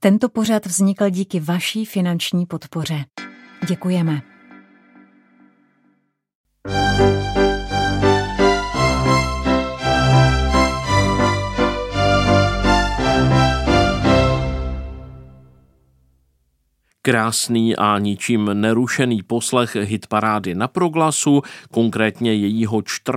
Tento pořad vznikl díky vaší finanční podpoře. Děkujeme. Krásný a ničím nerušený poslech hitparády na Proglasu, konkrétně jejího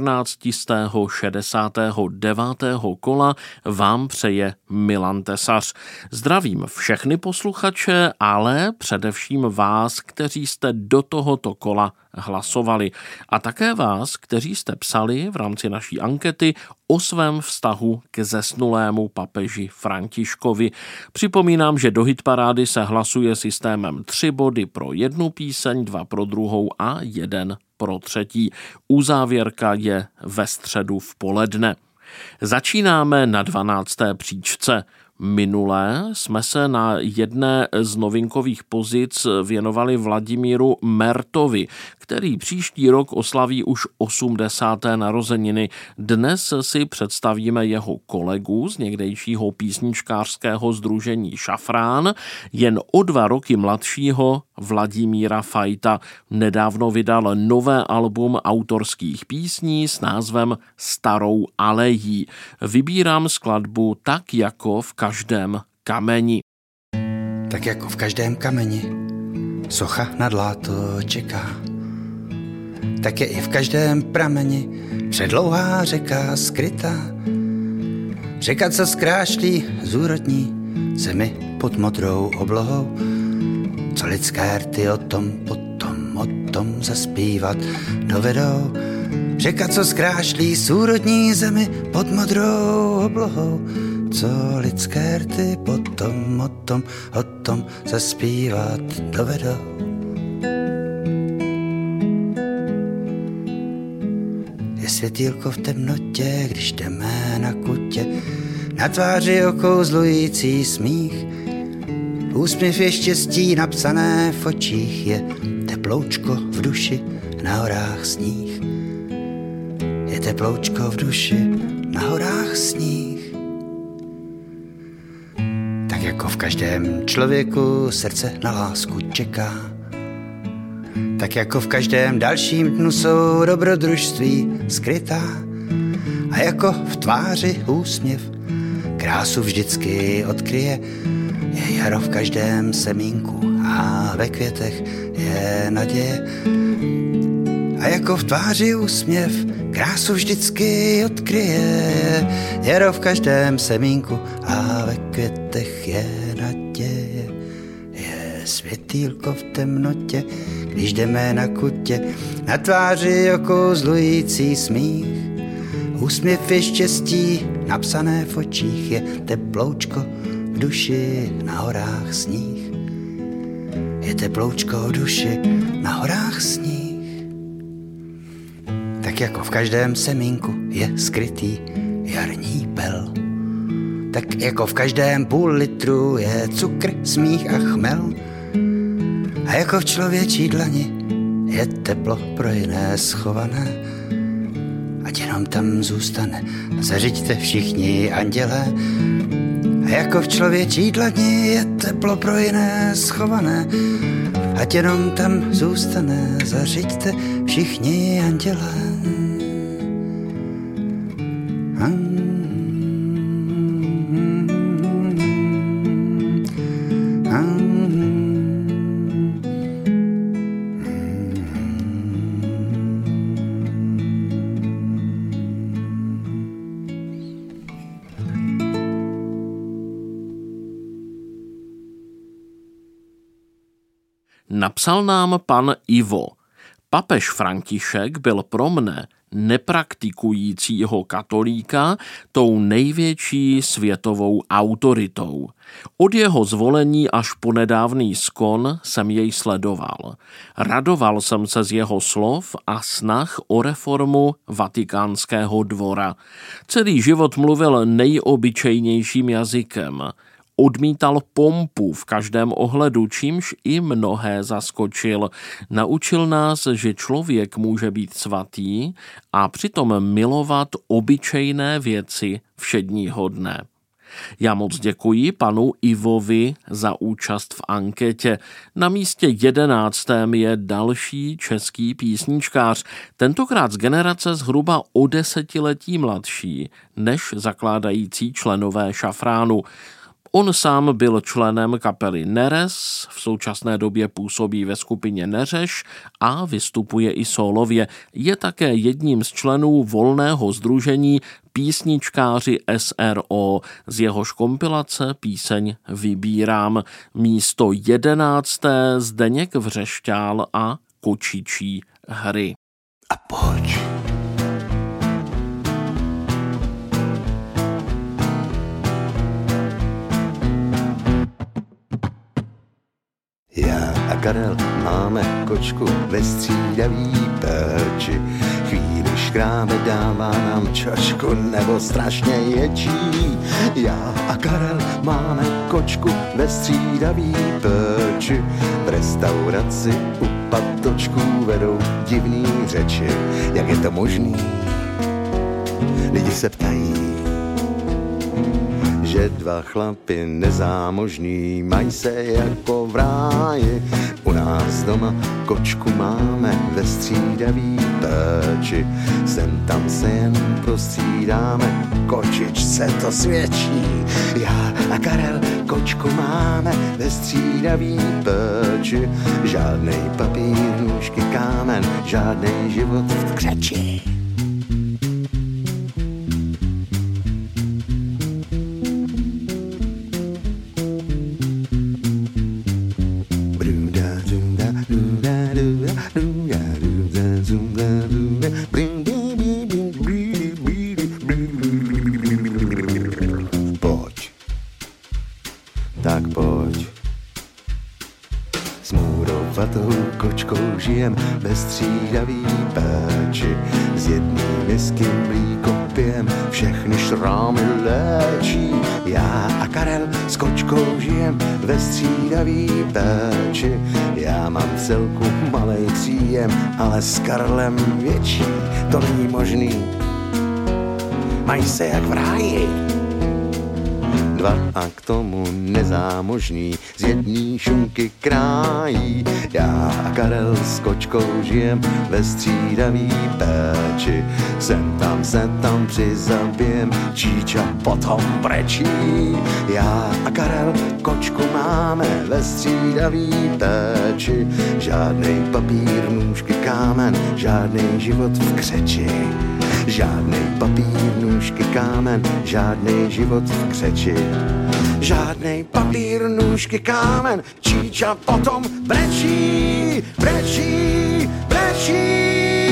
1469. kola, vám přeje Milan Tesař. Zdravím všechny posluchače, ale především vás, kteří jste do tohoto kola hlasovali. A také vás, kteří jste psali v rámci naší ankety o svém vztahu k zesnulému papeži Františkovi. Připomínám, že do hitparády se hlasuje systémem 3 body pro jednu píseň, 2 pro druhou a 1 pro třetí. Uzávěrka je ve středu v poledne. Začínáme na 12. příčce. Minulé jsme se na jedné z novinkových pozic věnovali Vladimíru Mertovi, který příští rok oslaví už 80. narozeniny. Dnes si představíme jeho kolegu z někdejšího písničkářského sdružení Šafrán, jen o 2 roky mladšího Vladimíra Fajta. Nedávno vydal nové album autorských písní s názvem Starou alejí. Vybírám skladbu Tak jako v každém kameni. Tak jako v každém kameni socha nad láto čeká. Tak je i v každém prameni předlouhá řeka skrytá. Řeka, co zkrášlí zúrodní zemi pod modrou oblohou. Co lidské rty o tom zaspívat dovedou. Řeka, co zkrášlí zúrodní zemi pod modrou oblohou. Co lidské rty potom o tom zaspívat dovedou. Je světýlko v temnotě, když jdeme na kutě, na tváři okouzlující smích. Úsměv je štěstí napsané v očích, je teploučko v duši, na horách sníh. Je teploučko v duši, na horách sníh. Tak jako v každém člověku srdce na lásku čeká. Tak jako v každém dalším dnu jsou dobrodružství skrytá. A jako v tváři úsměv krásu vždycky odkryje. Je jaro v každém semínku a ve květech je naděje. A jako v tváři úsměv krásu vždycky odkryje. Jaro v každém semínku a ve květech je naděje. Je světýlko v temnotě, když jdeme na kutě, na tváři okouzlující smích. Úsměv je štěstí napsané v očích, je teploučko v duši, na horách sníh. Je teploučko v duši, na horách sníh. Tak jako v každém semínku je skrytý jarní pel. Tak jako v každém půl litru je cukr, smích a chmel. A jako v člověčí dlani je teplo pro jiné schované. Ať jenom tam zůstane, zařiďte všichni andělé. A jako v člověčí dlani je teplo pro jiné schované. Ať jenom tam zůstane, zařiďte všichni andělé. Napsal nám pan Ivo. Papež František byl pro mne, nepraktikujícího katolíka, tou největší světovou autoritou. Od jeho zvolení až po nedávný skon jsem jej sledoval. Radoval jsem se z jeho slov a snah o reformu Vatikánského dvora. Celý život mluvil nejobyčejnějším jazykem. Odmítal pompu v každém ohledu, čímž i mnohé zaskočil. Naučil nás, že člověk může být svatý a přitom milovat obyčejné věci všedního dne. Já moc děkuji panu Ivovi za účast v anketě. Na místě 11. je další český písničkář, tentokrát z generace zhruba o 10letí mladší než zakládající členové Šafránu. On sám byl členem kapely Neres, v současné době působí ve skupině Neřeš a vystupuje i sólově. Je také jedním z členů volného sdružení Písničkáři SRO, z jehož kompilace píseň Vybírám. Místo 11. Zdeněk Vřešťál a Kočičí hry. A pojď. Já a Karel máme kočku ve střídavý péči. Chvíli škrábe dává nám čočku nebo strašně ječí. Já a Karel máme kočku ve střídavý péči. V restauraci u patočků vedou divný řeči. Jak je to možný? Lidi se ptají, že dva chlapy nezámožní mají se jako v ráji. U nás doma kočku máme ve střídavý péči. Sem tam se jen prostřídáme, kočičce to svědčí. Já a Karel kočku máme ve střídavý péči. Žádnej papír, nůžky, kámen, žádnej život v křeči. Tak pojď. S můrovatou kočkou žijem ve střídavý péči. Z jedný misky mlíko pijem, všechny šrámy léčí. Já a Karel s kočkou žijem ve střídavý péči. Já mám v celku malej příjem, ale s Karlem větší. To není možný, mají se jak v ráji. Dva a k tomu nezámožný z jedný šunky krájí. Já a Karel s kočkou žijem ve střídavý péči. Sem tam se tam přizabijem, číča potom brečí. Já a Karel kočku máme ve střídavý péči. Žádnej papír, nůžky, kámen, žádnej život v křeči. Žádnej papír, nůžky, kámen, žádnej život v křeči. Žádnej papír, nůžky, kámen, číča potom brečí, brečí, brečí.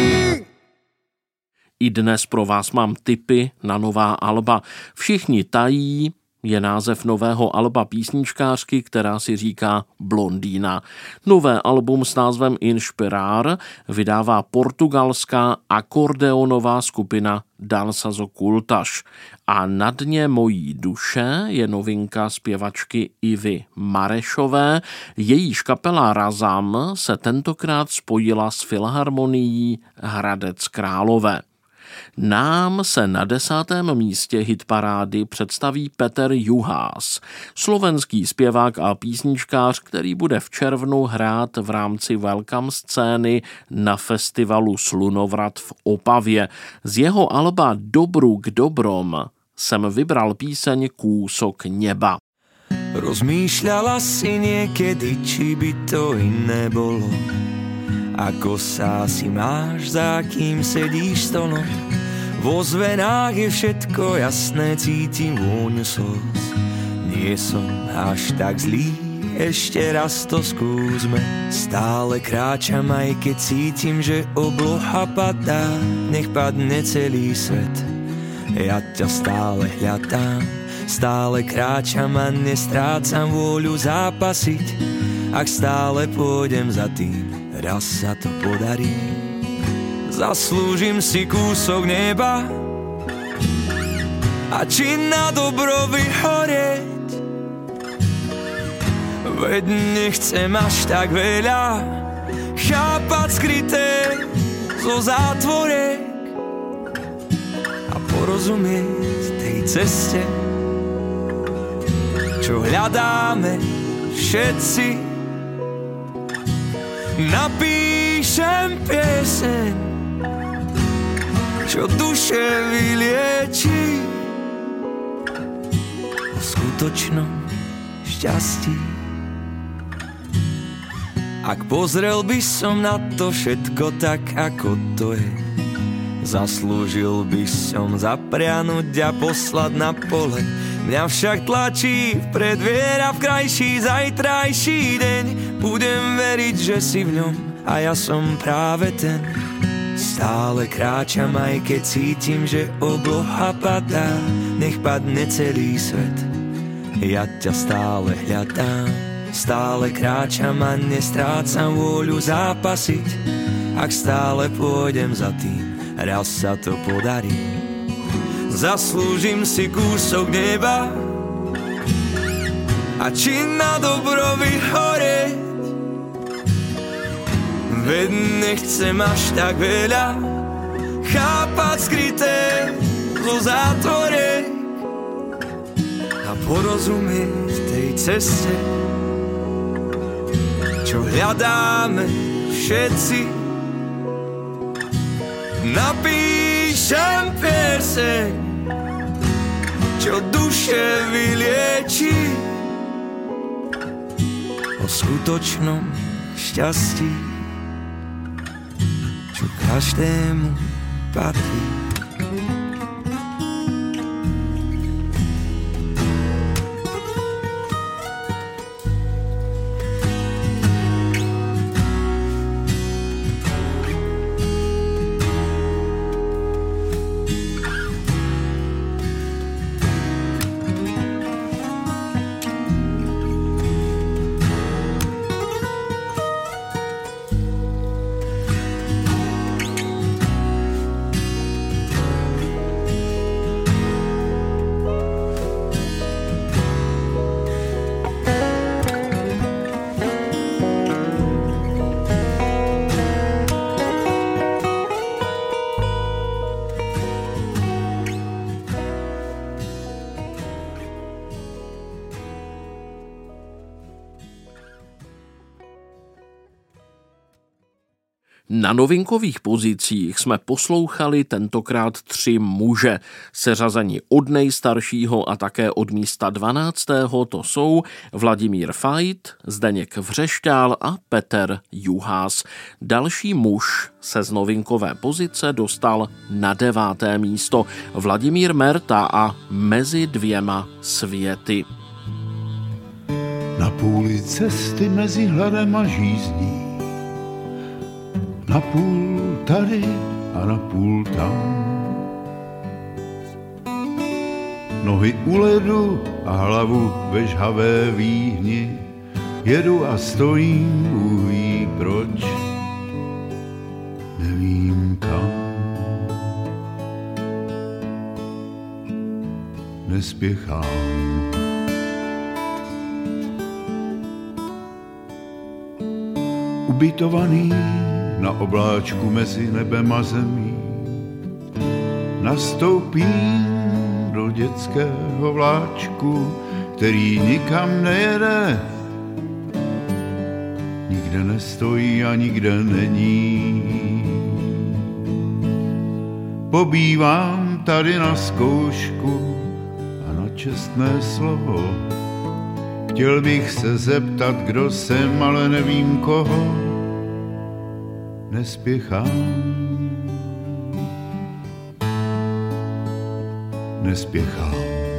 I dnes pro vás mám tipy na nová alba. Všichni tají je název nového alba písničkářky, která si říká Blondýna. Nové album s názvem Inspirar vydává portugalská akordeonová skupina Danças Ocultas. A Na dně mojí duše je novinka zpěvačky Ivy Marešové. Jejíž kapela Razam se tentokrát spojila s Filharmonií Hradec Králové. Nám se na 10. místě hitparády představí Peter Juhás, slovenský zpěvák a písničkář, který bude v červnu hrát v rámci Welcome scény na festivalu Slunovrat v Opavě. Z jeho alba Dobru k dobrom jsem vybral píseň Kúsok neba. Rozmýšľala si niekedy, či by to iné bolo, ako sa asi máš, za kým sedíš stono. Vo zvenách je všetko jasné, cítim vôňu slz. Nie som až tak zlý, ešte raz to skúsme. Stále kráčam, aj keď cítim, že obloha padá. Nech padne celý svet, ja ťa stále hľadám. Stále kráčam a nestrácam vôľu zápasiť. Ak stále pôjdem za tým, raz sa to podarí. Zaslúžim si kúsok neba a či na dobro vyhorieť. Veď nechcem až tak veľa chápať skryté zo zátvoriek a porozumieť tej ceste čo hľadáme všetci. Napíšem pieseň, čo duše vylieči o skutočnom šťastí. Ak pozrel by som na to všetko tak, ako to je, zaslúžil by som zaprianuť a poslať na pole. Mňa však tlačí vpred viera v krajší zajtrajší deň. Budem veriť, že si v ňom a ja som práve ten. Stále kráčam, aj keď cítim, že obloha padá. Nech padne celý svet, ja ťa stále hľadám. Stále kráčam a nestrácam vôľu zápasiť. Ak stále pôjdem za tým, raz sa to podarí. Zaslúžim si kúsok neba a či na dobro vyhorieť. Veď nechcem až tak veľa chápať skryté zo zátvoriek a porozumieť tej ceste, čo hľadáme všetci. Napíšem pieseň, čo duše vylieči o skutočnom šťastí, čo každému patrí. Na novinkových pozicích jsme poslouchali tentokrát 3 muže, seřazeni od nejstaršího a také od místa 12. To jsou Vladimír Fajt, Zdeněk Vřešťál a Petr Juhás. Další muž se z novinkové pozice dostal na 9. místo, Vladimír Merta a Mezi dvěma světy. Na půli cesty mezi hladem a žízdí, napůl tady a napůl tam. Nohy u ledu a hlavu ve žhavé výhni, jedu a stojím, Bůh ví proč, nevím kam. Nespěchám. Ubytovaný na obláčku mezi nebem a zemí, nastoupím do dětského vláčku, který nikam nejede, nikde nestojí a nikde není. Pobývám tady na zkoušku a na čestné slovo, chtěl bych se zeptat, kdo jsem, ale nevím koho. Nespěchám. Nespěchám.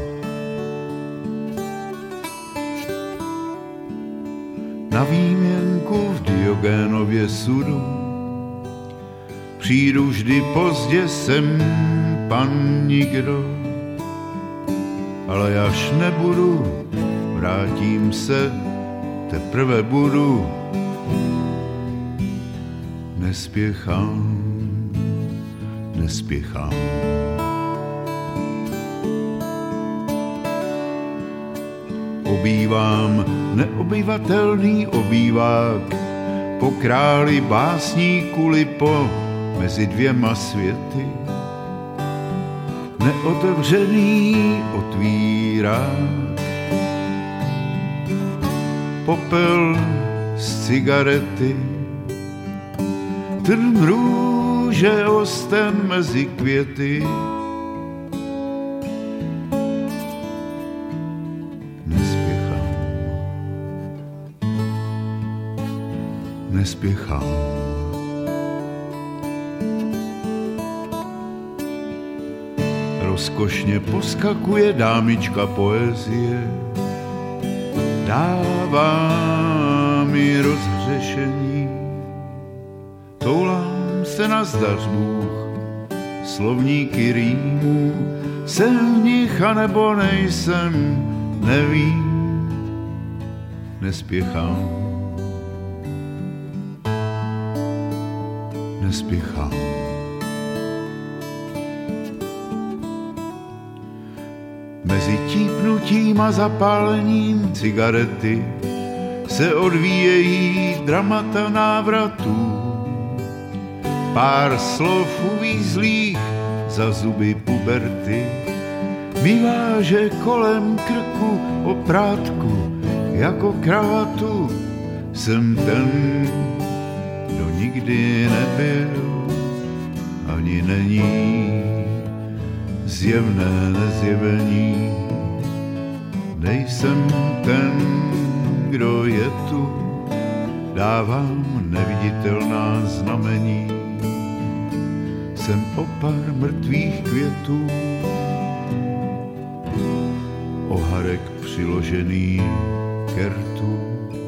Na výměnku v Diogénově sudu přijdu vždy pozdě sem, pan nikdo, ale až nebudu, vrátím se, teprve budu. Nespěchám, nespěchám. Obývám neobyvatelný obývák po králi básníku Lipo mezi dvěma světy. Neotevřený otvírá popel z cigarety, trn růže osten mezi květy. Nespěchám. Rozkošně poskakuje dámička poezie, dává mi rozhřešení. Toulám se na zdař Bůh, slovníky rýmů, jsem v nich a nebo nejsem, nevím, nespěchám. Nespěchám. Mezi típnutím a zapálením cigarety se odvíjejí dramata návratů. Pár slov uvízlých za zuby puberty mi váže kolem krku oprátku jako kravatu. Jsem ten, kdo nikdy nebyl, ani není, zjevné nezjevení. Nejsem ten, kdo je tu, dávám neviditelná znamení. Jsem opar mrtvých květů, oharek přiložený ke rtu.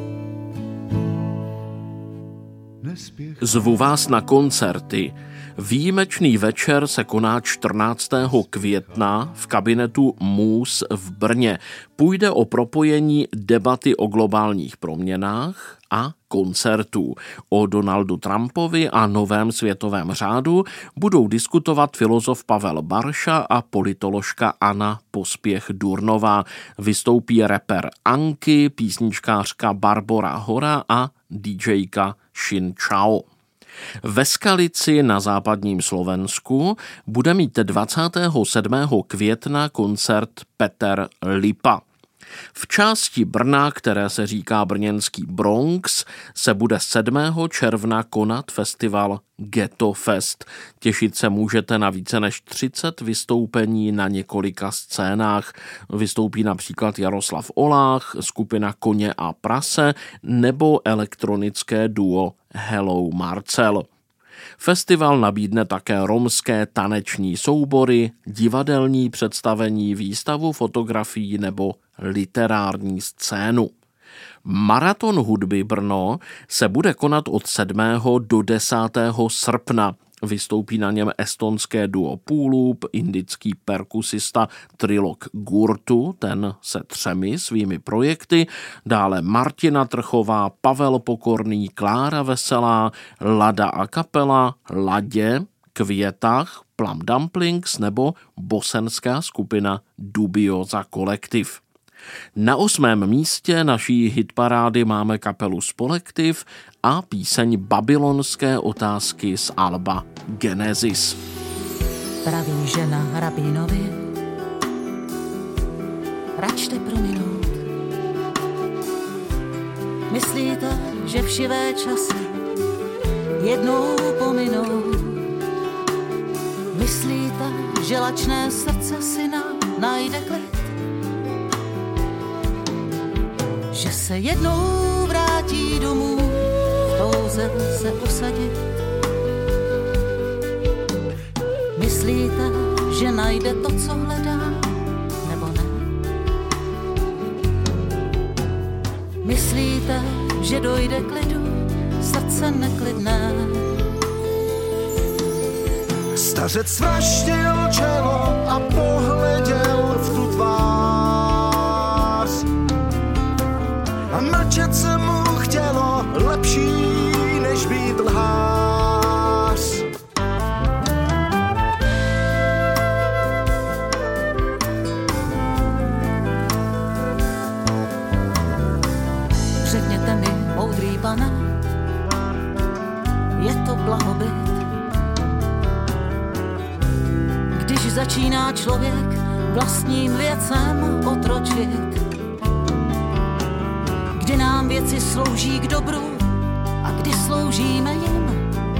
Zvu vás na koncerty. Výjimečný večer se koná 14. května v kabinetu MUS v Brně. Půjde o propojení debaty o globálních proměnách a koncertů. O Donaldu Trumpovi a novém světovém řádu budou diskutovat filozof Pavel Barša a politoložka Anna Pospěch-Durnová. Vystoupí rapper Anky, písničkářka Barbora Hora a DJka Shin Chao. Ve Skalici na západním Slovensku bude mít 27. května koncert Peter Lipa. V části Brna, které se říká brněnský Bronx, se bude 7. června konat festival Ghetto Fest. Těšit se můžete na více než 30 vystoupení na několika scénách. Vystoupí například Jaroslav Olách, skupina Koně a prase nebo elektronické duo Hello Marcel. Festival nabídne také romské taneční soubory, divadelní představení, výstavu fotografií nebo literární scénu. Maraton hudby Brno se bude konat od 7. do 10. srpna. Vystoupí na něm estonské duo Půlup, indický perkusista Trilok Gurtu, ten se 3 svými projekty, dále Martina Trchová, Pavel Pokorný, Klára Veselá, Lada a kapela, Ladě, Květach, Plum Dumplings nebo bosenská skupina Dubioza Kolektiv. Na 8. místě naší hitparády máme kapelu Spolektiv a píseň Babylonské otázky z alba Genesis. Praví žena rabínovi, račte prominout. Myslíte, že všivé časy jednou pominou? Myslíte, že lačné srdce syna najde klid? Že se jednou vrátí domů, v touze se usadit? Myslíte, že najde to, co hledá, nebo ne? Myslíte, že dojde k lidu, srdce neklidné? Stařec svaštil čelo a pohleděl v tu tvář. A mlčet se mu chtělo lepší, než být lhář. Řekněte mi, moudrý pane, je to blahobyt, když začíná člověk vlastním věcem otročit. kdy nám věci slouží k dobru a kdy sloužíme jim.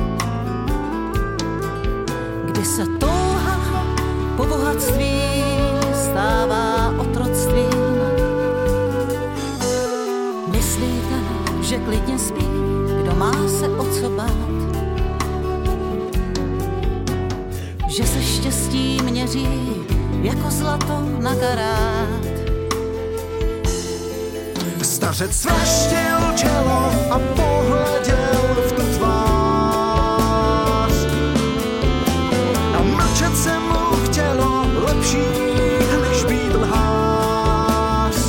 Kdy se touha po bohatství stává otroctvím. Myslíte, že klidně spí, kdo má se o co bát? Že se štěstí měří jako zlato na karát. Stařec sveštil čelo a pohleděl v tu tvář. A mlčet se mu chtělo lepší, než být lhář.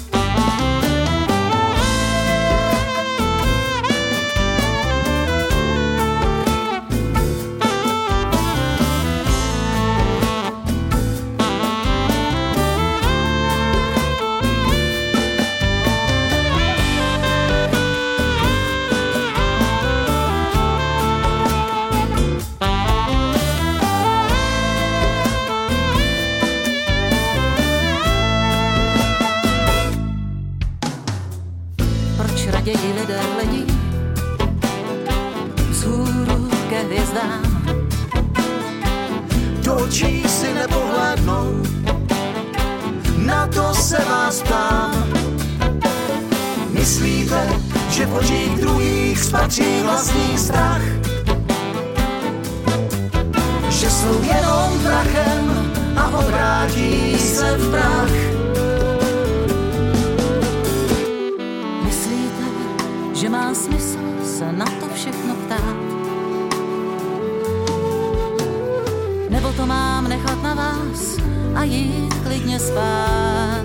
Raději lidé hledí vzhůru ke hvězdám. Do očí si nepohlédnou, na to se vás ptám. Myslíte, že v očích druhých spatří vlastní strach? Že jsou jenom prachem a obrátí se v prach? Že má smysl se na to všechno ptát? Nebo to mám nechat na vás a jít klidně spát?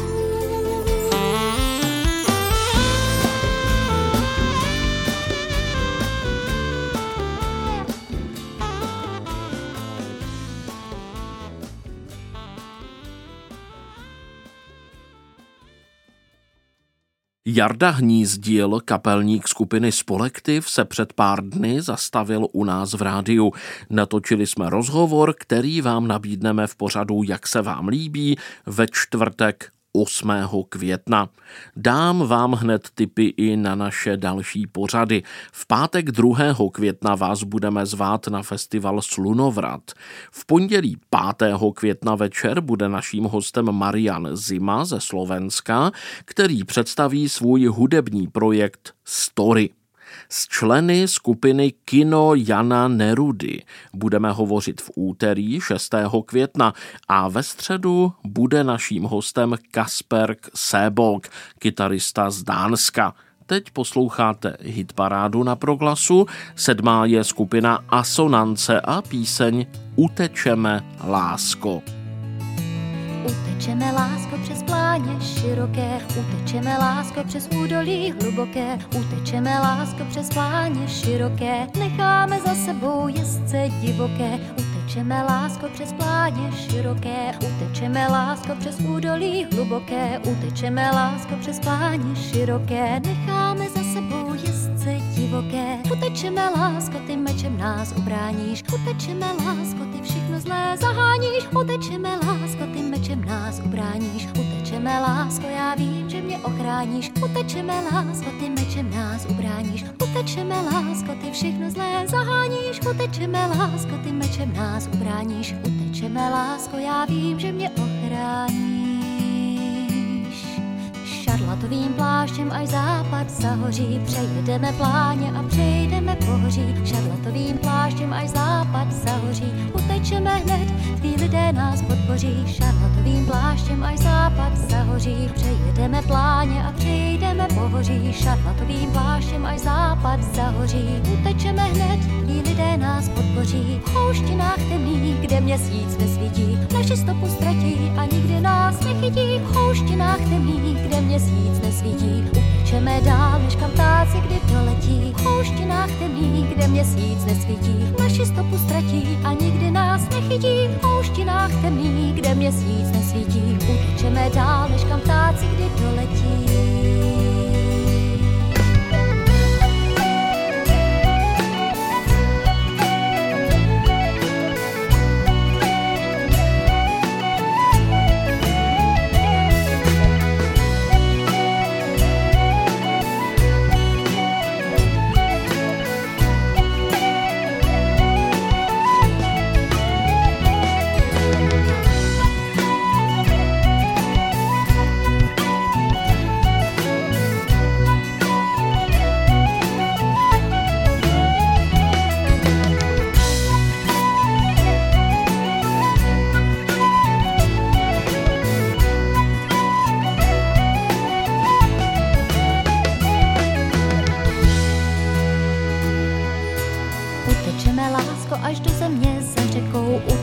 Jarda Hnízdil, kapelník skupiny Spolektiv, se před pár dny zastavil u nás v rádiu. Natočili jsme rozhovor, který vám nabídneme v pořadu Jak se vám líbí ve čtvrtek 8. května. Dám vám hned tipy i na naše další pořady. V pátek 2. května vás budeme zvát na festival Slunovrat. V pondělí 5. května večer bude naším hostem Marian Zima ze Slovenska, který představí svůj hudební projekt Story. S členy skupiny Kino Jana Nerudy budeme hovořit v úterý 6. května a ve středu bude naším hostem Kasper Sebok, kytarista z Dánska. Teď posloucháte hitparádu na Proglasu, 7. je skupina Asonance a píseň Utečeme, lásko. Utečeme, lásko, přes pláně široké, utečeme, lásko, přes údolí hluboké, utečeme, lásko, přes pláně široké, necháme za sebou jezdce divoké. Utečeme, lásko, přes pláně široké, utečeme, lásko, přes údolí hluboké, utečeme, lásko, přes pláně široké, necháme za sebou jezdce divoké. Utečeme, lásko, ty mečem nás ubráníš, utečeme, lásko, ty všechno zlé zaháníš, utečeme, lásko, ty mečem nás ubráníš, utečeme, lásko, já vím, že mě ochráníš, utečeme, lásko, ty mečem nás ubráníš, utečeme, lásko, ty všechno zlé zaháníš, utečeme, lásko, ty mečem nás ubráníš, utečeme, lásko, já vím, že mě ochráníš. Šarlatovým pláštěm až západ zahoří, přejedeme pláně a přejdeme pohoří. Šarlatovým pláštěm až západ zahoří, utečeme hned, tví lidé nás podpoří. Šarlatovým pláštěm až západ zahoří, přejedeme pláně a přejdeme pohoří. Šarlatovým pláštěm až západ zahoří, utečeme hned, tví lidé nás podpoří. V houštinách temných, kde měsíc nesvítí, naši stopu ztratí a nikdy nás nechytí. V houštinách temných, kde měsíc nesvítí, utečeme dál, než kam ptáci kdy doletí. V houštinách temných, kde měsíc nesvítí, naši stopu ztratí a nikdy nás nechytí. V houštinách temných, kde měsíc nesvítí, utečeme dál, než kam ptáci kdy doletí.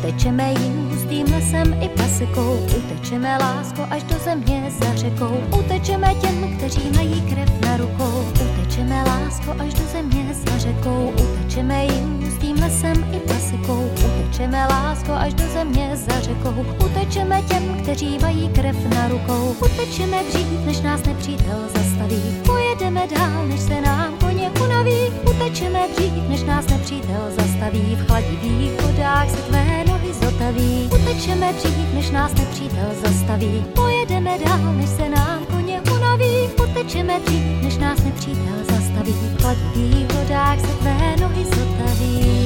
Utečeme jim hustým lesem i pasekou, utečeme lásko až do země za řekou. Utečeme těm, kteří mají krev na rukou, utečeme lásko až do země za řekou. Utečeme jim hustým lesem i pasekou, utečeme lásko až do země za řekou. Utečeme těm, kteří mají krev na rukou, utečeme dřív, než nás nepřítel zastaví. Pojedeme dál, než se nám koně unaví. Utečeme dřív, než nás nepřítel zastaví. V chladivých vodách se tvé nohy zotaví. Utečeme dřív, než nás nepřítel zastaví. Pojedeme dál, než se nám koně unaví. Utečeme dřív, než nás nepřítel zastaví. V chladivých vodách se tvé nohy zotaví.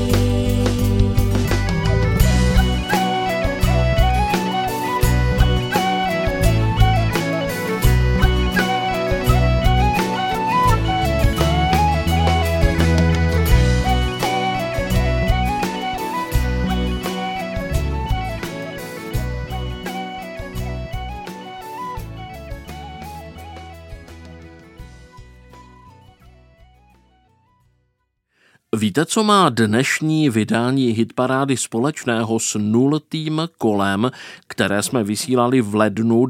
Víte, co má dnešní vydání hitparády společného s nultým kolem, které jsme vysílali v lednu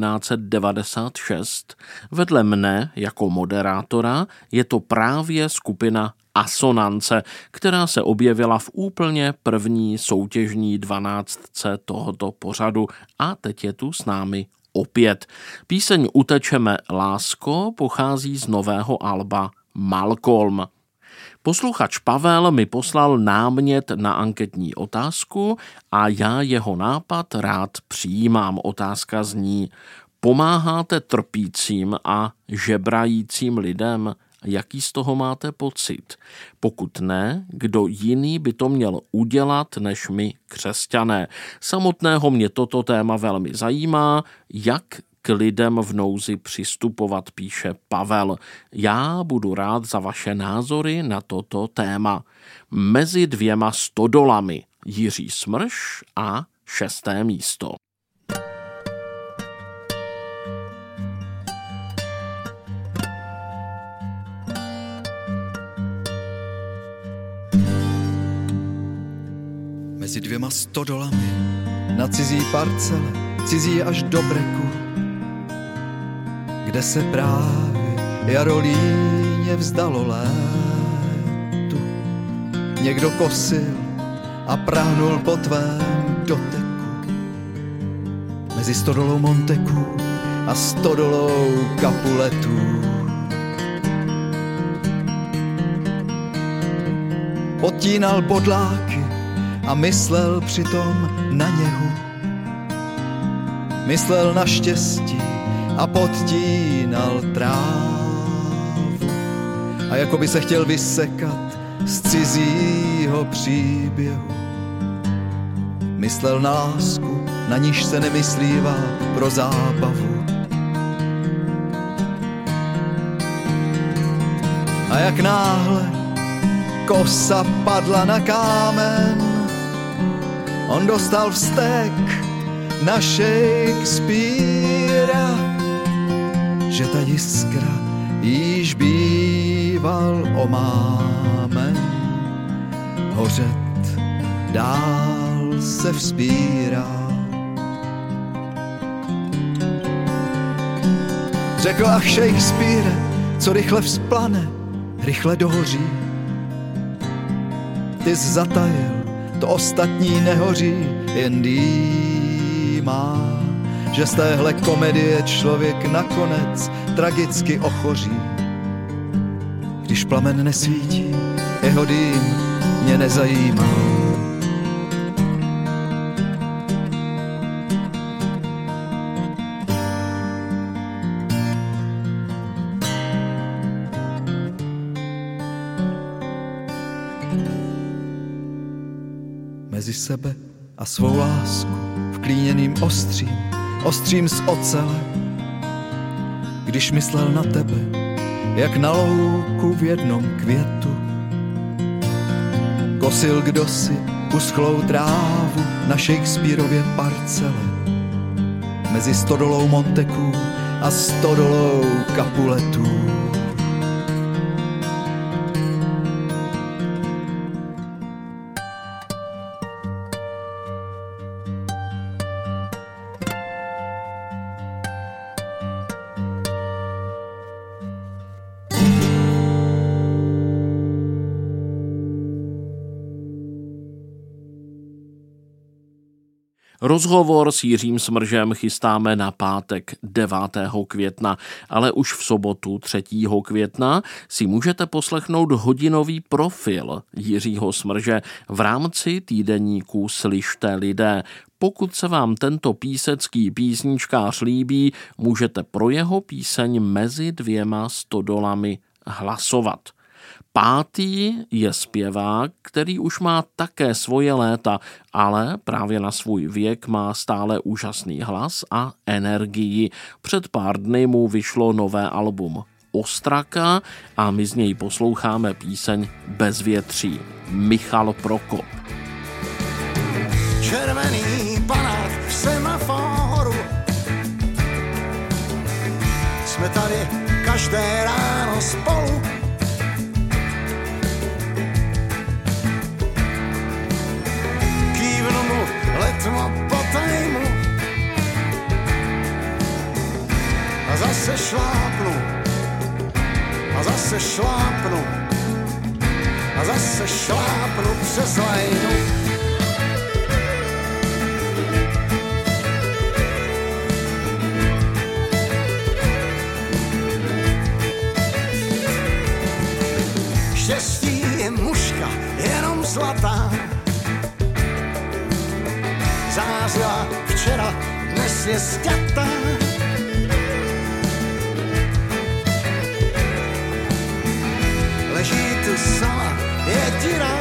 1996? Vedle mne jako moderátora je to právě skupina Asonance, která se objevila v úplně první soutěžní 12 tohoto pořadu a teď je tu s námi opět. Píseň Utečeme lásko pochází z nového alba Malcolm. Posluchač Pavel mi poslal námět na anketní otázku a já jeho nápad rád přijímám. Otázka zní: pomáháte trpícím a žebrajícím lidem? Jaký z toho máte pocit? Pokud ne, kdo jiný by to měl udělat než my, křesťané? Samotného mě toto téma velmi zajímá, jak k lidem v nouzi přistupovat, píše Pavel. Já budu rád za vaše názory na toto téma. Mezi dvěma stodolami Jiří Smrš a 6. místo. Mezi dvěma stodolami, na cizí parcele, cizí až do breku, kde se právě jarolíně vzdalo létu. Někdo kosil a prahnul po tvém doteku. Mezi stodolou Monteků a stodolou Kapuletů. Potínal bodláky a myslel přitom na něhu. Myslel na štěstí a podtínal trávu. A jako by se chtěl vysekat z cizího příběhu. Myslel na lásku, na níž se nemyslívá pro zábavu. A jak náhle kosa padla na kámen, on dostal vztek na Shakespearea, že ta jiskra již býval omámen. Hořet dál se vzpírá. Řekl: ach Shakespeare, co rychle vzplane, rychle dohoří. Ty jsi zatajil, to ostatní nehoří, jen dýmá, že z téhle komedie člověk nakonec tragicky ochoří. Když plamen nesvítí, jeho dým mě nezajímá. Mezi sebe a svou lásku vklíněným ostřím z ocele. Když myslel na tebe, jak na louku v jednom květu. Kosil kdosi uschlou trávu na Shakespearově parcele. Mezi stodolou Monteků a stodolou Kapuletů. Rozhovor s Jiřím Smržem chystáme na pátek 9. května, ale už v sobotu 3. května si můžete poslechnout hodinový profil Jiřího Smrže v rámci týdeníku Slyšte lidé. Pokud se vám tento písecký písničkář líbí, můžete pro jeho píseň Mezi dvěma stodolami hlasovat. 5. je zpěvák, který už má také svoje léta, ale právě na svůj věk má stále úžasný hlas a energii. Před pár dny mu vyšlo nové album Ostraka a my z něj posloucháme píseň Bezvětří. Michal Prokop. Červený panák v semaforu. Jsme tady každé ráno spolu. Kývnu mu letmo po tajmu a zase šlápnu a zase šlápnu a zase šlápnu přes lajnu. Štěstí je mužka, jenom zlatá. Zářila včera, dnes je sťatá. Leží tu sama, jediná.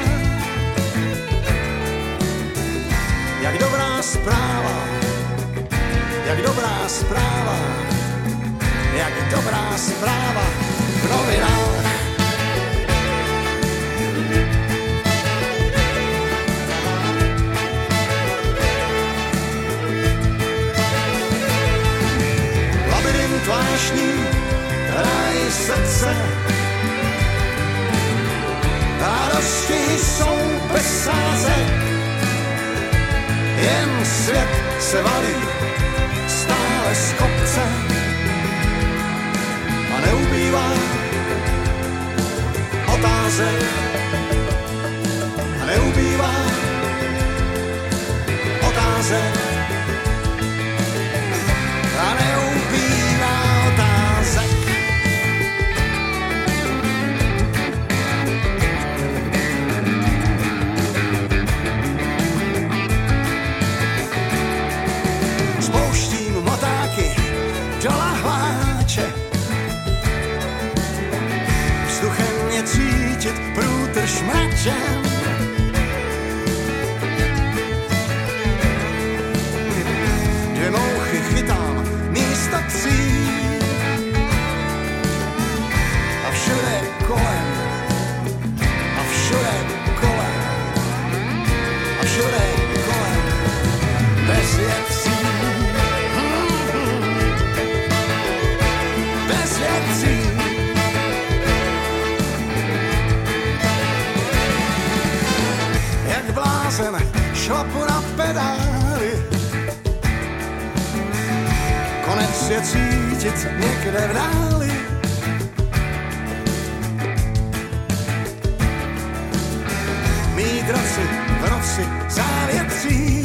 Jak dobrá zpráva, jak dobrá zpráva, jak dobrá zpráva v novinách. Vášní hrají srdce, radosti jsou bez sázek, jen svět se valí stále z kopce a neubývá otázek a neubývá otázek a neubývá otázek. Spouštím motáky do lahváče, vzduchem mě cítit průtrž mračem. Dvě mouchy chytám místo tří a všude kolem a všude kolem a všude kolem bez věcí, bez věcí. Jak blázen šlapu na pedály, konec je cítit někde v dáli. Mít raci v noci závětří,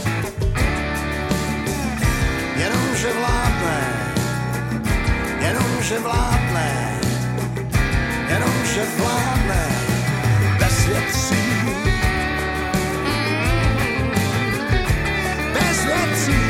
jenomže vládne, jenomže vládne, jenomže vládne bez věcí. Bez věcí.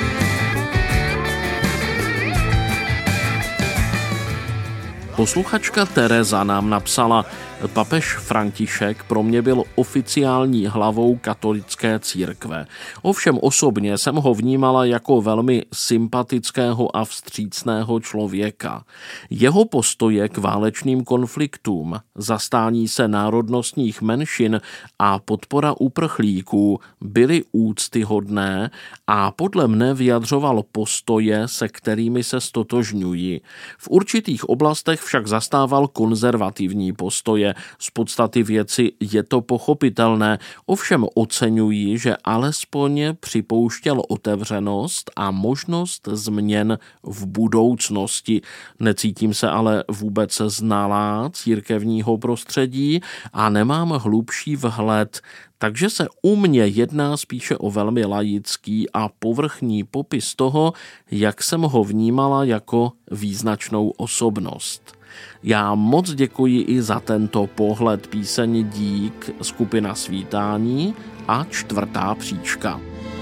Posluchačka Tereza nám napsala: papež František pro mě byl oficiální hlavou katolické církve. Ovšem osobně jsem ho vnímala jako velmi sympatického a vstřícného člověka. Jeho postoje k válečným konfliktům, zastání se národnostních menšin a podpora uprchlíků byly úctyhodné a podle mne vyjadřoval postoje, se kterými se stotožňuji. V určitých oblastech však zastával konzervativní postoje. Z podstaty věci je to pochopitelné, ovšem oceňuji, že alespoň připouštěl otevřenost a možnost změn v budoucnosti. Necítím se ale vůbec znalá církevního prostředí a nemám hlubší vhled. Takže se u mě jedná spíše o velmi laický a povrchní popis toho, jak jsem ho vnímala jako význačnou osobnost. Já moc děkuji i za tento pohled. Píseň Dík, skupina Svítání a Čtvrtá příčka.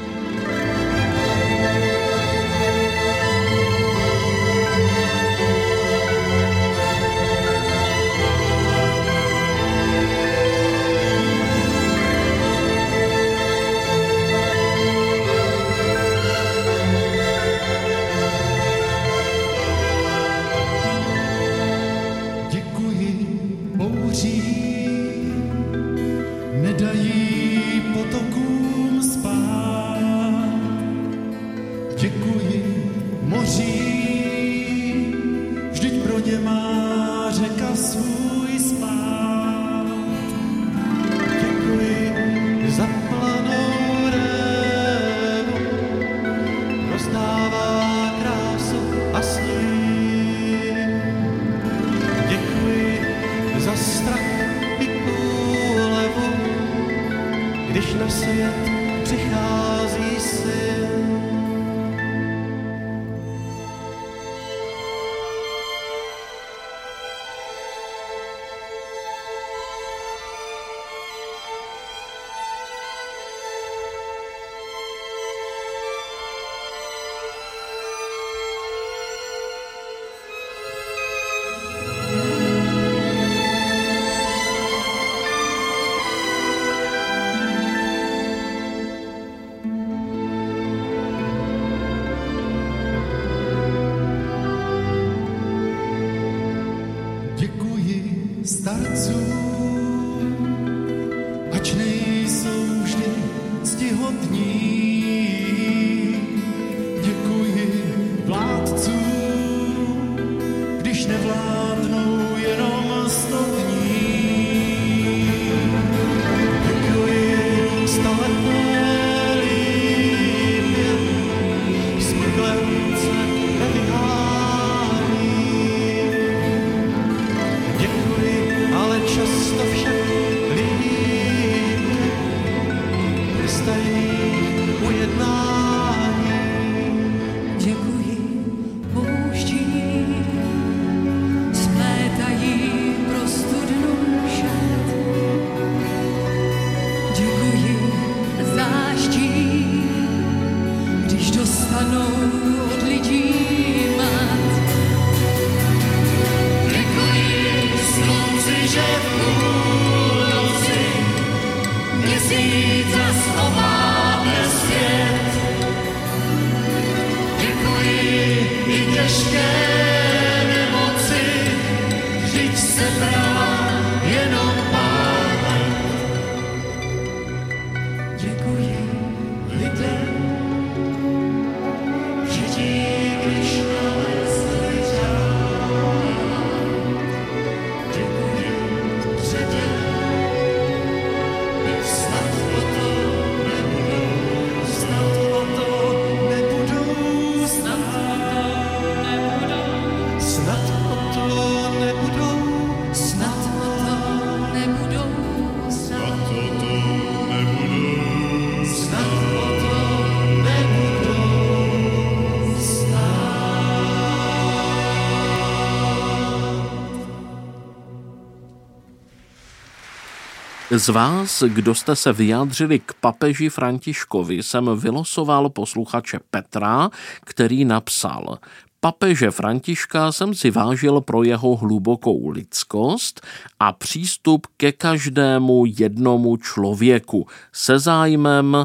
Z vás, kdo jste se vyjádřili k papeži Františkovi, jsem vylosoval posluchače Petra, který napsal: Papeže Františka jsem si vážil pro jeho hlubokou lidskost a přístup ke každému jednomu člověku se zájmem,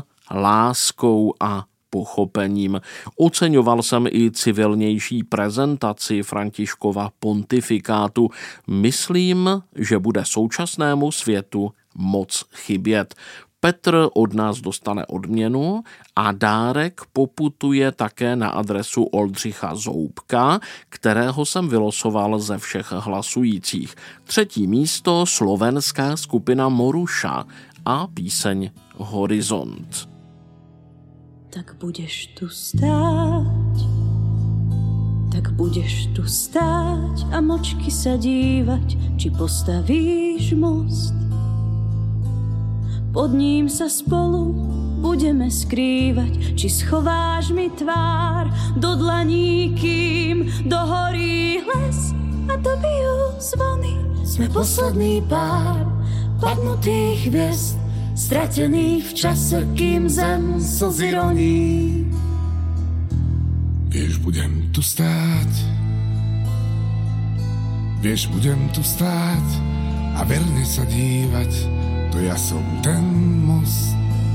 láskou a pochopením. Oceňoval jsem i civilnější prezentaci Františkova pontifikátu. Myslím, že bude současnému světu moc chybět. Petr od nás dostane odměnu a dárek poputuje také na adresu Oldřicha Zoubka, kterého jsem vylosoval ze všech hlasujících. 3. místo slovenská skupina Moruša a píseň Horizont. Tak budeš tu stáť a mlčky sa dívať, či postavíš most. pod ním sa spolu budeme skrývať. Či schováš mi tvár do dlaní, kým dohorí les a dobijú zvony. Sme posledný pár padnutých hviezd, stratených v čase, kým zem slzy roní. Vieš, budem tu stáť, vieš, budem tu stáť a verne sa dívať, to ja som ten most,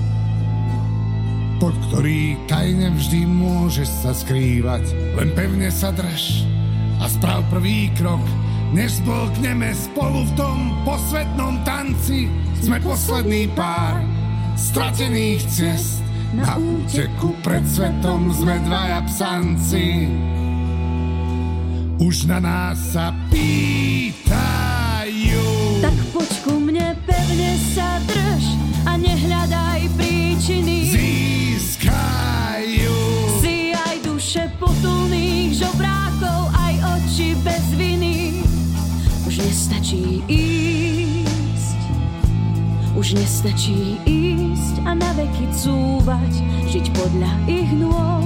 pod ktorý tajne vždy môžeš sa skrývať. Len pevne sa drž a sprav prvý krok, než zblkneme spolu v tom posvetnom tanci. Sme posledný pár stratených ciest, na úteku pred svetom sme dvaja psanci. Už na nás sa pýtajú. Tak poď ku mne, pevne sa drž a nehľadaj príčiny. Získajú si aj duše potulných žobrákov, aj oči bez viny. Už nestačí ísť, už nestačí ísť a naveky cúvať, žiť podľa ich nôd.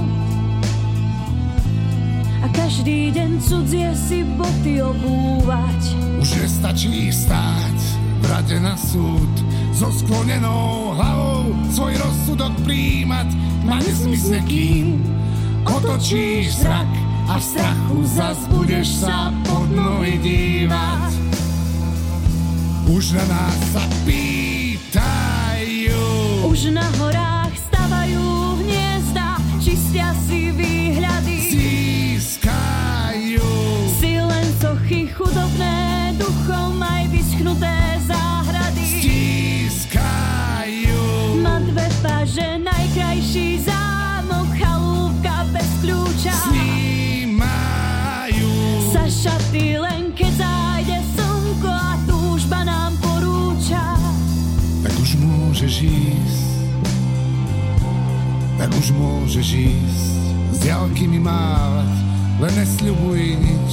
A každý deň cudzie si boty obúvať. Už nestačí stáť v rade na súd, so sklonenou hlavou svoj rozsudok príjmať. Ma nezmizne, kým otočíš zrak a v strachu zas budeš sa pod nohy dívať. Už na nás sa pýtajú. Už na horách stavajú hniezda, čistia si výhľady. Získajú si len sochy chudobné, duchom aj vyschnuté záhrady. Stískajú má dve paže, najkrajší zámok, chalúbka bez kľúča. Snímajú sa šaty len keď zájde slnko a túžba nám porúča. Tak už môžeš ísť, tak už môžeš ísť, z diaľky mi mávať, len nesľubuj nič.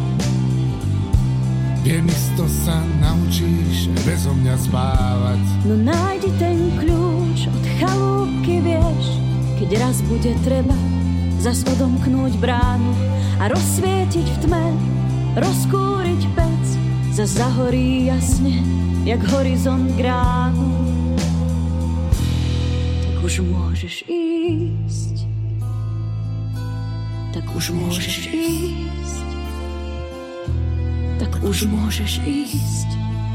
Viem, isto sa naučíš bezo mňa spávať. No nájdi ten kľúč od chalúbky, vieš, keď raz bude treba zas odomknúť bránu a rozsvietiť v tme, rozkúriť pec, zas zahorí jasne, jak horizont gránu. Tak už môžeš ísť, tak už môžeš ísť, tak už môžeš ísť.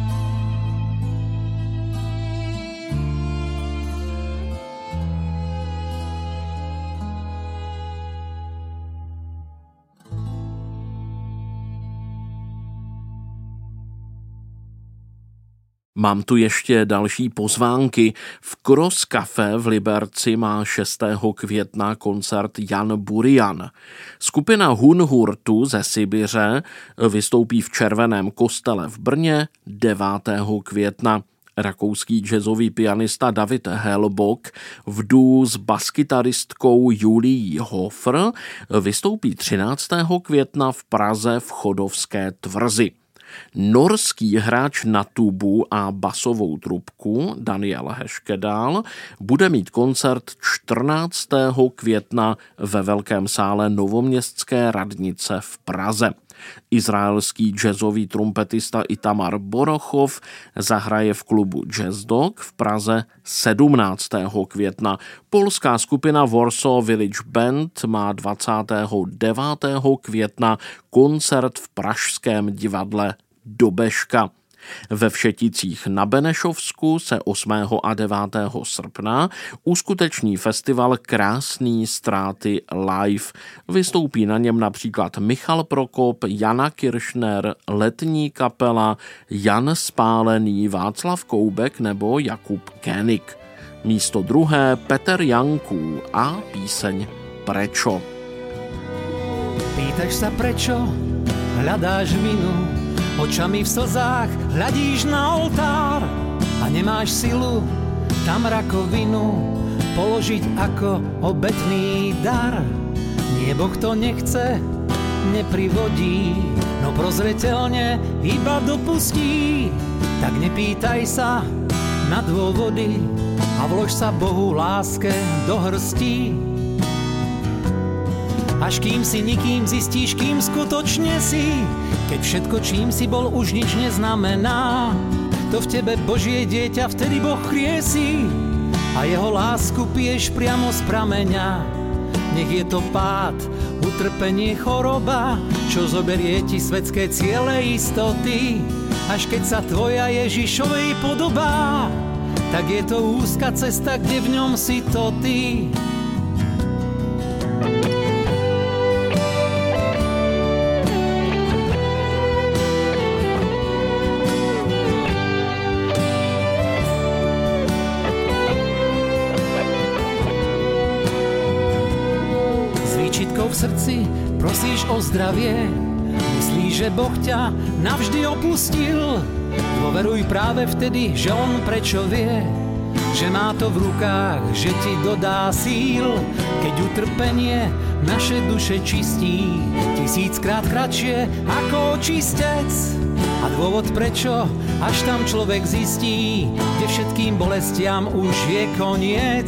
Mám tu ještě další pozvánky. V Cross Café v Liberci má 6. května koncert Jan Burian. Skupina Hunhurtu ze Sibiře vystoupí v Červeném kostele v Brně 9. května. Rakouský jazzový pianista David Helbok v duo s baskytaristkou Julií Hofer vystoupí 13. května v Praze v Chodovské tvrzi. Norský hráč na tubu a basovou trubku Daniel Heškedal bude mít koncert 14. května ve Velkém sále Novoměstské radnice v Praze. Izraelský jazzový trumpetista Itamar Borochov zahraje v klubu Jazz Dog v Praze 17. května. Polská skupina Warsaw Village Band má 29. května koncert v pražském divadle Dobeška. Ve Všeticích na Benešovsku se 8. a 9. srpna uskuteční festival Krásný ztráty live. Vystoupí na něm například Michal Prokop, Jana Kiršner, Letní kapela, Jan Spálený, Václav Koubek nebo Jakub Kénik. Místo druhé Petr Janků a píseň Prečo. Pýtaš sa prečo, hľadáš vinu, očami v slzách hľadíš na oltár a nemáš silu tam rakovinu položiť ako obetný dar. Nie, Boh to nechce, neprivodí, no prozreteľne iba dopustí. Tak nepýtaj sa, na dôvody a vlož sa Bohu láske do hrstí. Až kým si nikým zistíš, kým skutočne si, keď všetko, čím si bol, už nič neznamená. To v tebe Božie dieťa vtedy Boh kriesí a jeho lásku piješ priamo z prameňa. Nech je to pád, utrpenie, choroba, čo zoberie ti svetské ciele istoty. Až keď sa tvoja Ježišovej podobá, tak je to úzka cesta, kde v ňom si to ty. V srdci prosíš o zdravie, myslíš, že Boh ťa navždy opustil. Dôveruj práve vtedy, že On prečo vie, že má to v rukách, že ti dodá síl. Keď utrpenie naše duše čistí 1000-krát kratšie ako očistec. A dôvod prečo, až tam človek zistí, kde všetkým bolestiam už je koniec.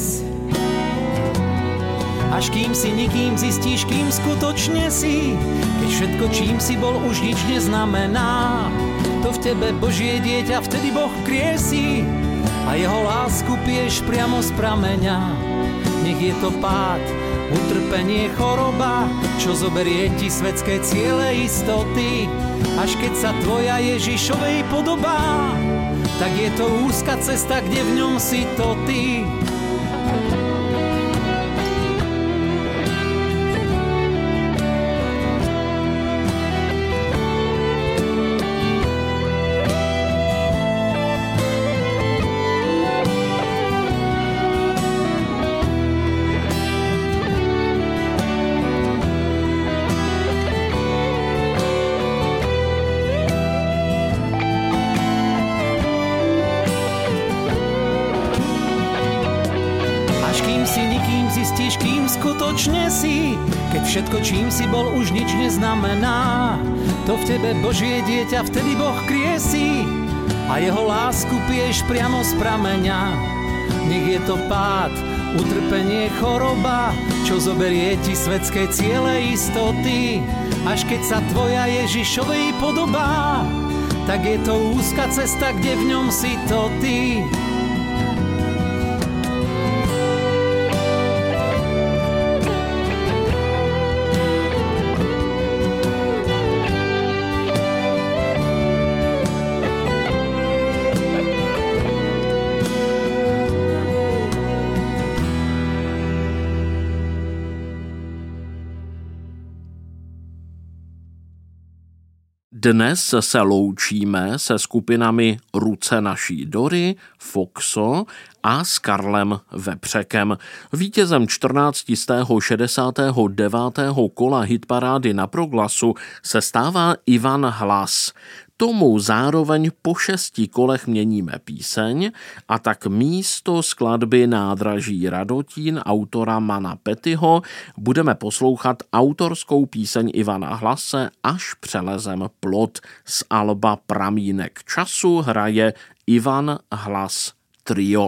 Až kým si nikým zistíš, kým skutočne si, keď všetko, čím si bol, už nič neznamená. To v tebe Božie dieťa vtedy Boh kriesí a jeho lásku piješ priamo z prameňa. Nech je to pád, utrpenie, choroba, čo zoberie ti svetské ciele istoty. Až keď sa tvoja Ježišovej podobá, tak je to úzka cesta, kde v ňom si to ty. Skutočne si, keď všetko, čím si bol, už nič neznamená. To v tebe Božie dieťa vtedy Boh kriesí a jeho lásku piješ priamo z prameňa. Nech je to pád, utrpenie, choroba, čo zoberie ti svetské ciele istoty. Až keď sa tvoja Ježišovej podobá, tak je to úzka cesta, kde v ňom si to ty. Dnes se loučíme se skupinami Ruce naší Dory, Foxo a s Karlem Vepřekem. Vítězem 14. 69. kola hitparády na Proglasu se stává Ivan Hlas. Tomu zároveň po 6 kolech měníme píseň a tak místo skladby Nádraží Radotín autora Mana Petyho budeme poslouchat autorskou píseň Ivana Hlase Až přelezem plot. Z alba Pramínek času hraje Ivan Hlas Trio.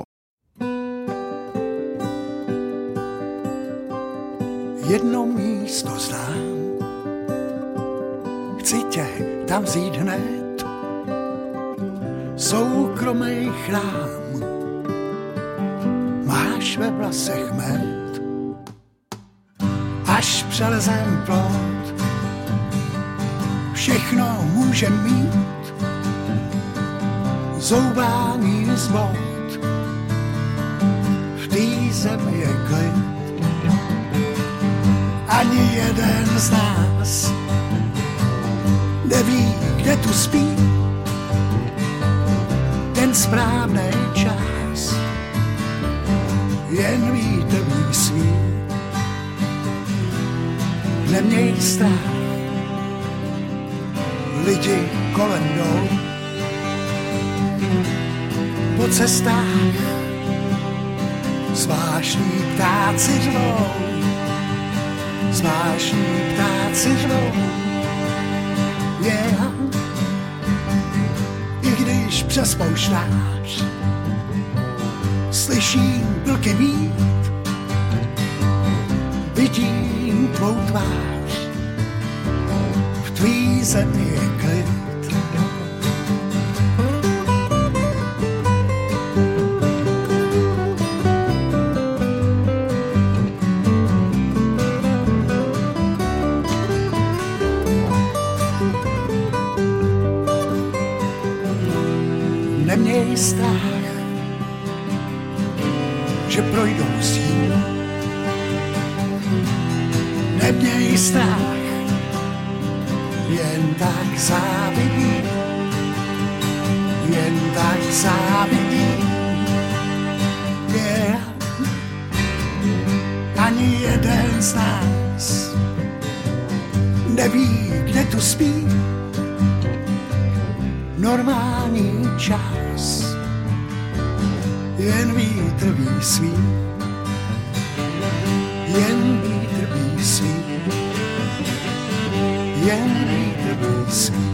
Jedno místo znám, chci tě tam vzít hned, soukromý chrám, máš ve vlasech med. Až přelezem plot, všechno můžem mít, zoubání z bod, v té zemi je klid. Ani jeden z nás neví, kde tu spí ten správný čas, jen vítr svý. Neměj strach, lidi kolem jdou po cestách, zvláštní ptáci řvou, zvláštní ptáci řvou. Yeah. I když přes poušť slyším vlky vít, vidím tvou tvář, v tvý zemi je klid. Neměj strach, že projdou sílu. Neměj strach, jen tak závidí, jen tak závidí. Yeah. Ani jeden z nás neví, kde tu spí. Normální čas, jen vítr ví svý, jen vítr ví svý, jen vítr ví svý.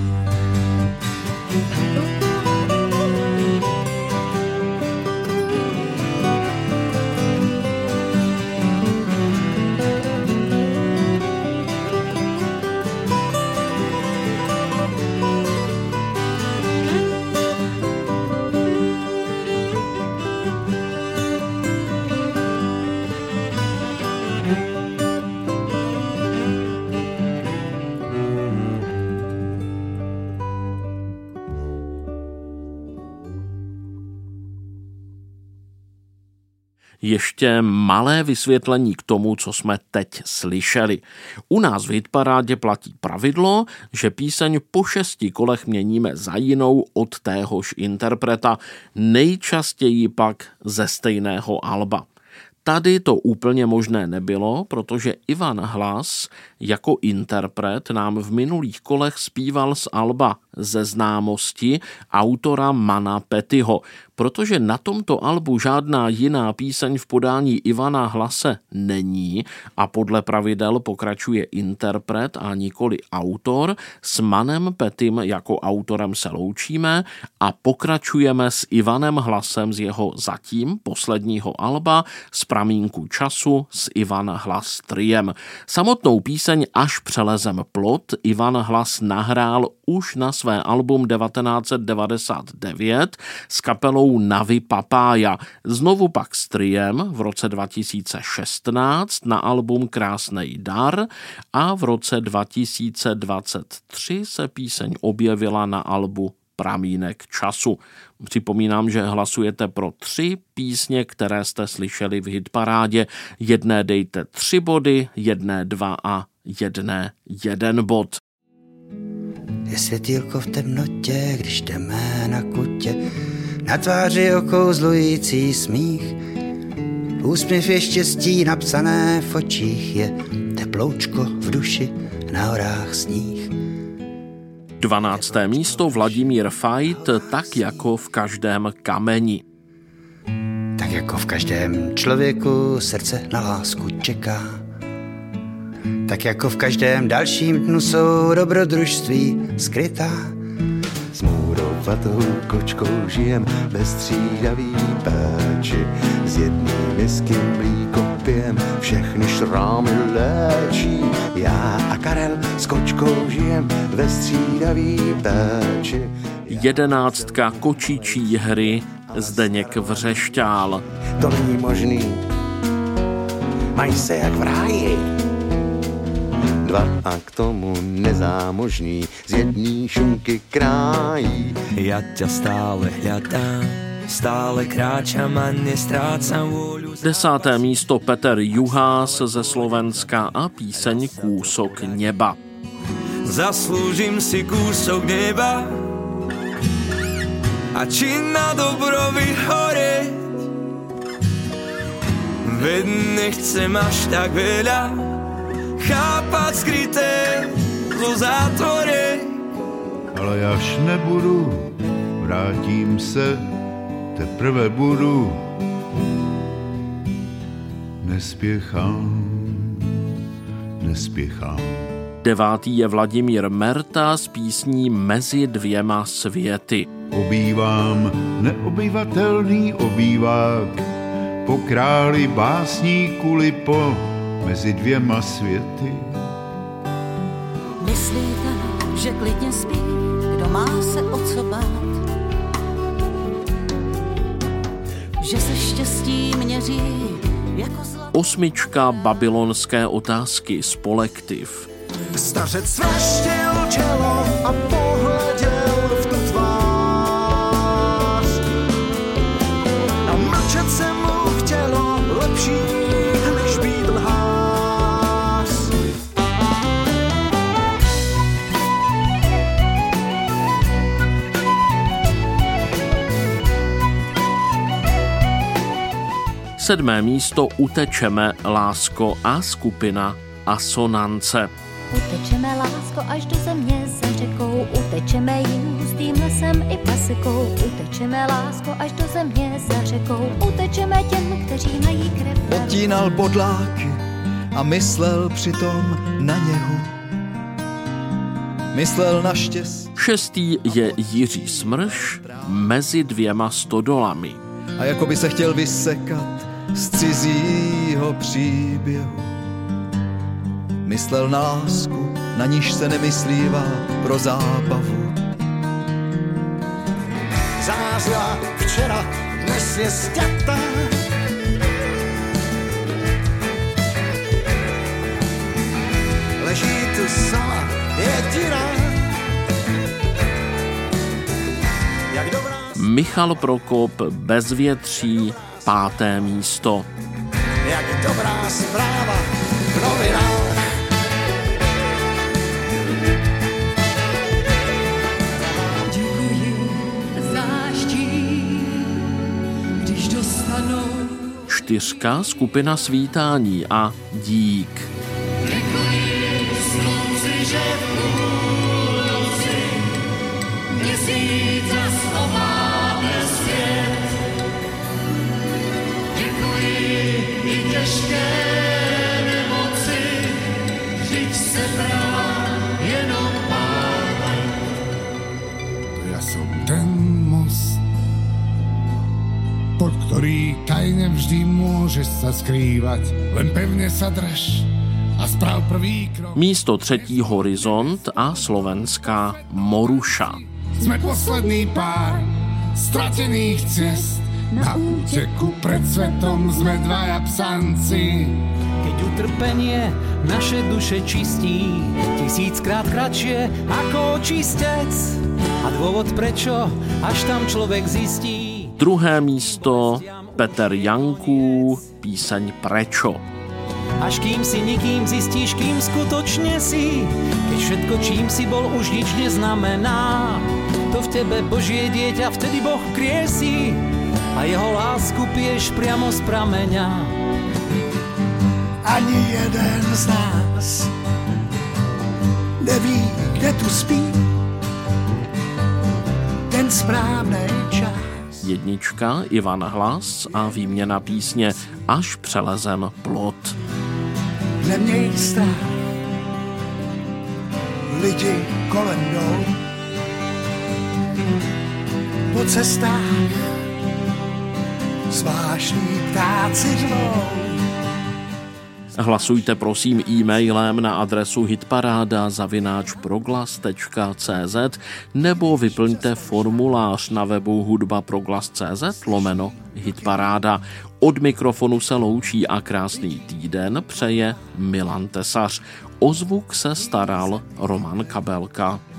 Ještě malé vysvětlení k tomu, co jsme teď slyšeli. U nás v hitparádě platí pravidlo, že píseň po 6 kolech měníme za jinou od téhož interpreta, nejčastěji pak ze stejného alba. Tady to úplně možné nebylo, protože Ivan Hlas jako interpret nám v minulých kolech zpíval z alba Ze známosti autora Mana Pettyho, protože na tomto albu žádná jiná píseň v podání Ivana Hlase není a podle pravidel pokračuje interpret a nikoli autor. S Manem Pettym jako autorem se loučíme a pokračujeme s Ivanem Hlasem z jeho zatím posledního alba Z pramínku času s Ivan Hlas triem. Samotnou píseň Až přelezem plot Ivan Hlas nahrál už na své album 1999 s kapelou Navi Papája. Znovu pak s triem v roce 2016 na album Krásnej dar a v roce 2023 se píseň objevila na albu Pramínek času. Připomínám, že hlasujete pro 3 písně, které jste slyšeli v hitparádě. Jedné dejte 3 body, jedné 2 a jedné 1 bod. Je světýlko v temnotě, když jdeme na kutě, na tváři okouzlující smích. Úsměv je štěstí napsané v očích, je teploučko v duši, na horách sníh. 12. místo Vladimír Fajt, Tak jako v každém kameni. Tak jako v každém člověku srdce na lásku čeká. Tak jako v každém dalším dnu jsou dobrodružství skrytá. S můrovatou kočkou žijem ve střídavý péči. S jedným misky mlíko pijem, všechny šrámy léčí. Já a Karel s kočkou žijem ve střídavý péči. 11. kočičí hry Zdeněk Vřešťál. To není možný, mají se jak v ráji. 2 a k tomu nezámožný z jedný šunky krájí. Ja ťa stále hľadám, stále kráčam a nestrácam vôľu. 10. místo Peter Juhás ze Slovenska a píseň Kúsok neba. Zaslúžim si kúsok neba a či na dobro vyhorieť, veď nechcem až tak veľa chápat skryté zo zátvory. Ale až nebudu, vrátím se, teprve budu. Nespěchám, nespěchám. 9. je Vladimír Merta s písní Mezi dvěma světy. obývám neobyvatelný obývák, po králi básníku lipo mezi dvěma světy. Myslíte, že klidně spí, kdo má se o co bát? Že se štěstí měří jako zlato. 8. Babylonské otázky z Polektiv. Stařec svraštil čelo a pohleděl v tu tvář. A mlčet se mu chtělo lepší, než být lhář. Sedmé místo Utečeme, lásko a skupina Asonance. Utečeme, lásko, až do země za řekou, utečeme jim hustým lesem i pasekou. Utečeme, lásko, až do země za řekou, utečeme těm, kteří mají krev. Odtínal bodláky a myslel přitom na něhu. Myslel na štěstí. 6. je Jiří Smrš, Mezi dvěma stodolami. A jako by se chtěl vysekat z cizího příběhu. Myslel na lásku, na níž se nemyslívá pro zábavu. Zářila včera, dnes je sťatá. Leží tu sama jediná. Jak dobrá... Michal Prokop, Bezvětří, 5. místo. Jak dobrá zpráva v novinách. Čtyřka, skupina Svítání a Dík. Děkuji, slunci, že v půlnoci měsíc zachováme svět. Děkuji i těžké nemoci, vždyť se brala jenom pár let. To ja som ten most, pod ktorý tajne vždy môžeš sa skrývať. Len pevne sa drž a sprav prvý krok. Místo 3. Horizont a slovenská Moruša. Sme posledný pár stratených ciest. Na úteku pred svetom sme dvaja psanci. Keď utrpenie naše duše čistí 1000-krát kratšie ako čistec. A dôvod prečo, až tam človek zistí. 2. místo Petr Janků, píseň Prečo. Až kým si nikým zistíš, kým skutočne si, keď všetko, čím si bol, už nič neznamená. To v tebe Božie dieťa vtedy Boh kriesí a jeho lásku piješ priamo z prameňa. Ani jeden z nás neví, kde tu spí ten správnej čas. 1. Ivan Hlas a výměna písně Až přelezem plot. Neměj strach, lidi kolem jdou po cestách, zvláštní ptáci řvou. Hlasujte prosím e-mailem na adresu hitparáda@proglas.cz nebo vyplňte formulář na webu hudbaproglas.cz/hitparáda. Od mikrofonu se loučí a krásný týden přeje Milan Tesař. O zvuk se staral Roman Kabelka.